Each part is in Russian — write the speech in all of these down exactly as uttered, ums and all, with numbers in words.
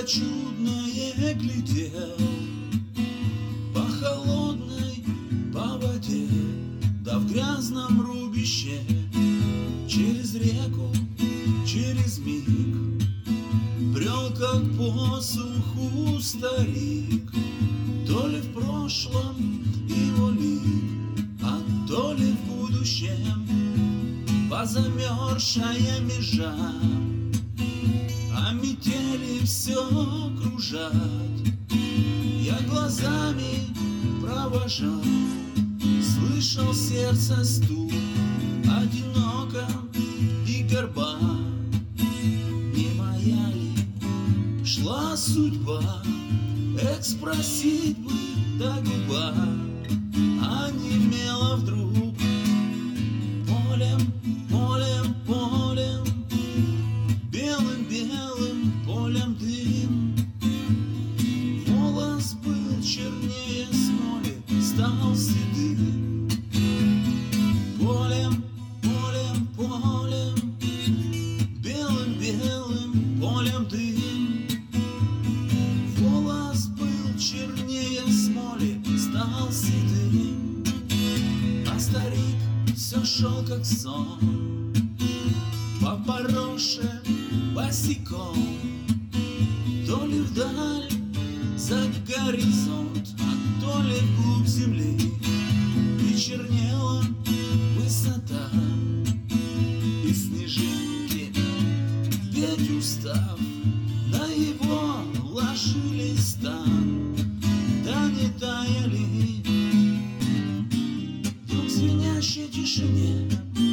чудное глядел по холодной, по воде, да в грязном рубище, через реку, через миг брел, как по суху старик. То ли в прошлом его лик, а то ли в будущем позамерзшая межа. А метели все кружат, я глазами провожал, слышал сердце стук, одиноко и горба. Не моя ли шла судьба, эх, спросить бы до губа, а немела вдруг полем, полем, полем, белым-белым полем дым. Волос был чернее смоли, стал седым. Полем, полем, полем, белым-белым полем дым. Волос был чернее смоли, стал седым. А старик все шел как сон, по пороше босиком, то ли вдаль за горизонт, а то ли вглубь земли. И чернела высота, и снежинки, ведь устав, на его ложились там, да не таяли. Вдруг в звенящей тишине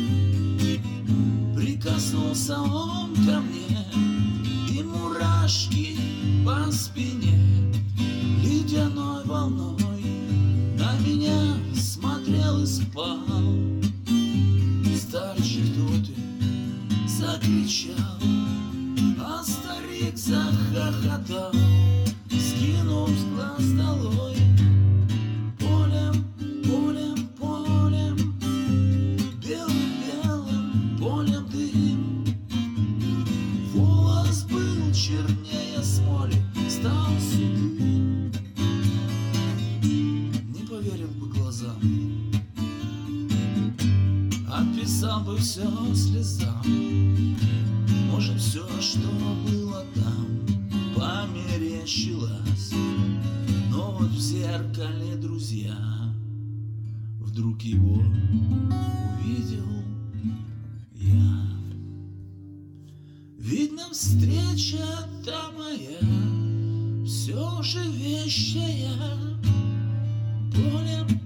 прикоснулся он ко мне, и мурашки по спине ледяной волной на меня смотрел и спал. Старче, кто ты? Закричал, а старик захохотал, скинув с глаз долой. Полем, полем, полем, белым-белым полем дым. Волос был чернее смоли, стал седым. Не поверил бы глазам, описал бы все слезам. Может, все, что было там, померещилось, но вот в зеркале, друзья, вдруг его увидел я. Видно, встреча та моя все же вещая. Полем,